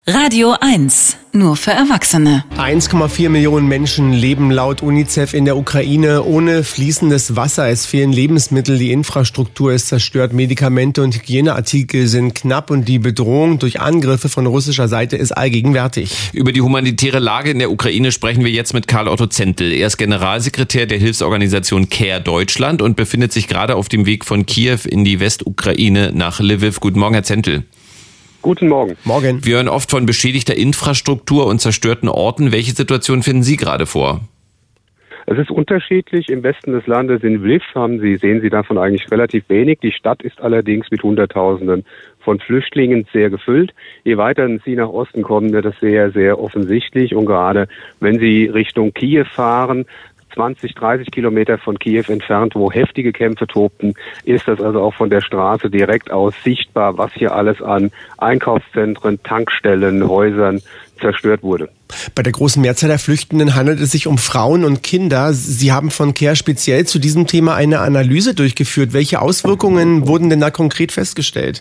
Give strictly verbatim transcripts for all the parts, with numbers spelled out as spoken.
Radio eins, nur für Erwachsene. eins Komma vier Millionen Menschen leben laut UNICEF in der Ukraine ohne fließendes Wasser. Es fehlen Lebensmittel, die Infrastruktur ist zerstört, Medikamente und Hygieneartikel sind knapp und die Bedrohung durch Angriffe von russischer Seite ist allgegenwärtig. Über die humanitäre Lage in der Ukraine sprechen wir jetzt mit Karl Otto Zentl. Er ist Generalsekretär der Hilfsorganisation CARE Deutschland und befindet sich gerade auf dem Weg von Kiew in die Westukraine nach Lviv. Guten Morgen, Herr Zentl. Guten Morgen. Morgen. Wir hören oft von beschädigter Infrastruktur und zerstörten Orten. Welche Situation finden Sie gerade vor? Es ist unterschiedlich. Im Westen des Landes in Lviv haben Sie, sehen Sie davon eigentlich relativ wenig. Die Stadt ist allerdings mit Hunderttausenden von Flüchtlingen sehr gefüllt. Je weiter Sie nach Osten kommen, wird das sehr, sehr offensichtlich. Und gerade wenn Sie Richtung Kiew fahren, zwanzig, dreißig Kilometer von Kiew entfernt, wo heftige Kämpfe tobten, ist das also auch von der Straße direkt aus sichtbar, was hier alles an Einkaufszentren, Tankstellen, Häusern zerstört wurde. Bei der großen Mehrzahl der Flüchtenden handelt es sich um Frauen und Kinder. Sie haben von CARE speziell zu diesem Thema eine Analyse durchgeführt. Welche Auswirkungen wurden denn da konkret festgestellt?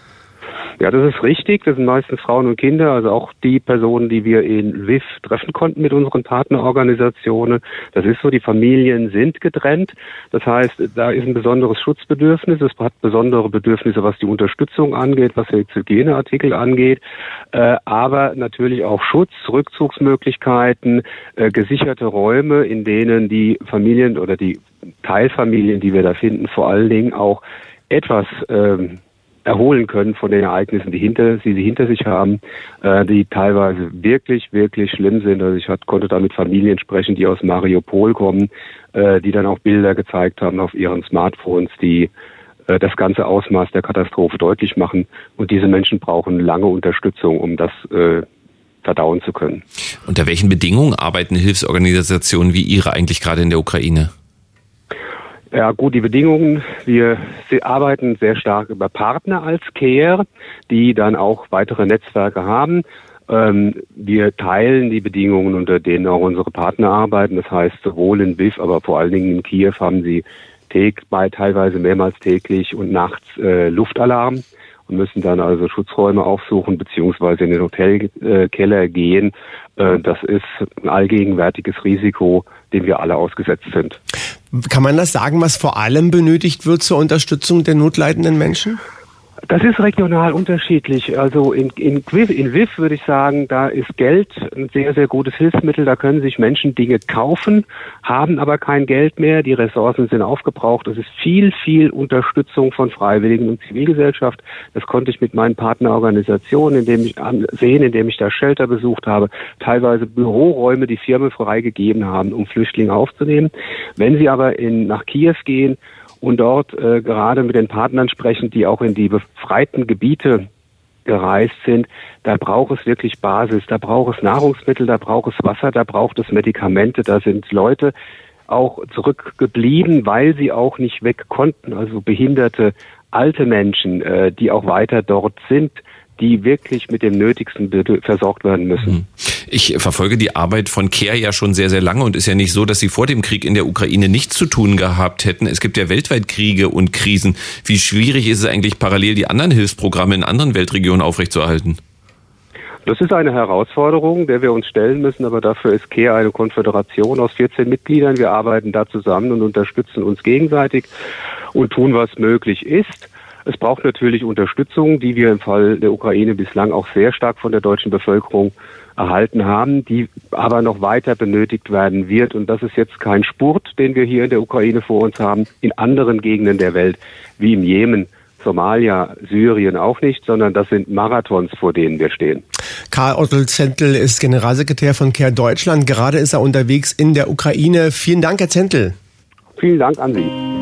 Ja, das ist richtig. Das sind meistens Frauen und Kinder, also auch die Personen, die wir in Lviv treffen konnten mit unseren Partnerorganisationen. Das ist so, die Familien sind getrennt. Das heißt, da ist ein besonderes Schutzbedürfnis. Es hat besondere Bedürfnisse, was die Unterstützung angeht, was die Hygieneartikel angeht. Äh, aber natürlich auch Schutz, Rückzugsmöglichkeiten, äh, gesicherte Räume, in denen die Familien oder die Teilfamilien, die wir da finden, vor allen Dingen auch etwas ähm, erholen können von den Ereignissen, die hinter sie, sie hinter sich haben, äh, die teilweise wirklich, wirklich schlimm sind. Also ich hat, konnte da mit Familien sprechen, die aus Mariupol kommen, äh, die dann auch Bilder gezeigt haben auf ihren Smartphones, die äh, das ganze Ausmaß der Katastrophe deutlich machen. Und diese Menschen brauchen lange Unterstützung, um das äh, verdauen zu können. Unter welchen Bedingungen arbeiten Hilfsorganisationen wie Ihre eigentlich gerade in der Ukraine? Ja gut, die Bedingungen, wir arbeiten sehr stark über Partner als CARE, die dann auch weitere Netzwerke haben. Ähm, wir teilen die Bedingungen, unter denen auch unsere Partner arbeiten. Das heißt, sowohl in Lviv, aber vor allen Dingen in Kiew haben sie täg- bei, teilweise mehrmals täglich und nachts äh, Luftalarm und müssen dann also Schutzräume aufsuchen beziehungsweise in den Hotelkeller äh, gehen. Äh, das ist ein allgegenwärtiges Risiko, dem wir alle ausgesetzt sind. Kann man das sagen, was vor allem benötigt wird zur Unterstützung der notleidenden Menschen? Das ist regional unterschiedlich. Also in, in, in Lviv würde ich sagen, da ist Geld ein sehr, sehr gutes Hilfsmittel. Da können sich Menschen Dinge kaufen, haben aber kein Geld mehr. Die Ressourcen sind aufgebraucht. Es ist viel, viel Unterstützung von Freiwilligen und Zivilgesellschaft. Das konnte ich mit meinen Partnerorganisationen indem ich, sehen, indem ich da Shelter besucht habe. Teilweise Büroräume, die Firmen freigegeben haben, um Flüchtlinge aufzunehmen. Wenn sie aber in, nach Kiew gehen, und dort äh, gerade mit den Partnern sprechen, die auch in die befreiten Gebiete gereist sind, da braucht es wirklich Basis, da braucht es Nahrungsmittel, da braucht es Wasser, da braucht es Medikamente, da sind Leute auch zurückgeblieben, weil sie auch nicht weg konnten, also behinderte, alte Menschen, äh, die auch weiter dort sind, die wirklich mit dem Nötigsten versorgt werden müssen. Ich verfolge die Arbeit von CARE ja schon sehr, sehr lange und ist ja nicht so, dass Sie vor dem Krieg in der Ukraine nichts zu tun gehabt hätten. Es gibt ja weltweit Kriege und Krisen. Wie schwierig ist es eigentlich, parallel die anderen Hilfsprogramme in anderen Weltregionen aufrechtzuerhalten? Das ist eine Herausforderung, der wir uns stellen müssen, aber dafür ist CARE eine Konföderation aus vierzehn Mitgliedern. Wir arbeiten da zusammen und unterstützen uns gegenseitig und tun, was möglich ist. Es braucht natürlich Unterstützung, die wir im Fall der Ukraine bislang auch sehr stark von der deutschen Bevölkerung erhalten haben, die aber noch weiter benötigt werden wird. Und das ist jetzt kein Spurt, den wir hier in der Ukraine vor uns haben, in anderen Gegenden der Welt, wie im Jemen, Somalia, Syrien auch nicht, sondern das sind Marathons, vor denen wir stehen. Karl Otto Zentl ist Generalsekretär von CARE Deutschland. Gerade ist er unterwegs in der Ukraine. Vielen Dank, Herr Zentl. Vielen Dank an Sie.